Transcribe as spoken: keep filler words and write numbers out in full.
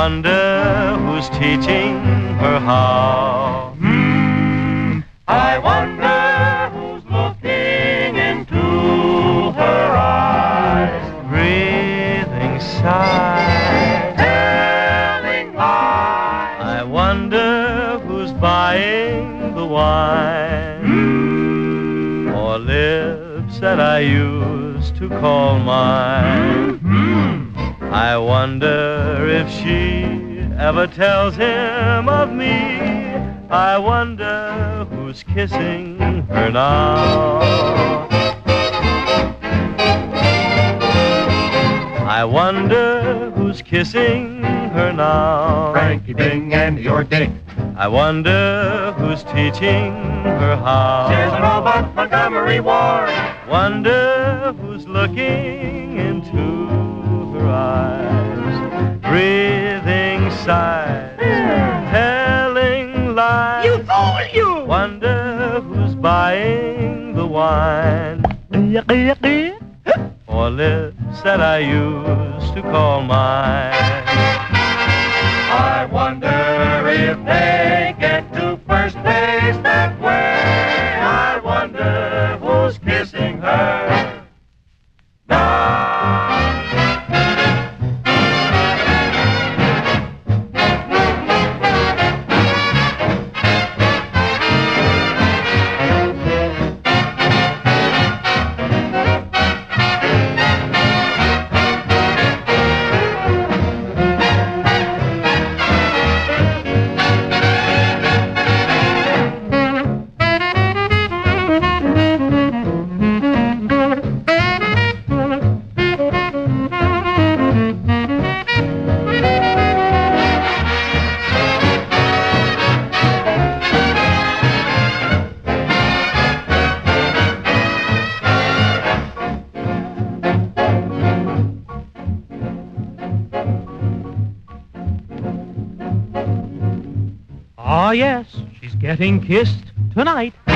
wonder who's teaching her how. Hmm, I wonder who's looking into her eyes. Breathing sighs, Telling lies. I wonder who's buying the wine. Hmm, Or lips that I used to call mine. hmm. I wonder if she ever tells him of me. I wonder who's kissing her now. I wonder who's kissing her now. Frankie Bing and your Dick. I wonder who's teaching her how. Here's Robert Montgomery Ward. Wonder who's looking into her eyes. Breathing sighs, telling lies. You fool, you! Wonder who's buying the wine. Or lips that I used to call mine. I wonder if they get to first base that way. I wonder who's kissing her now. Ah, yes, she's getting kissed tonight.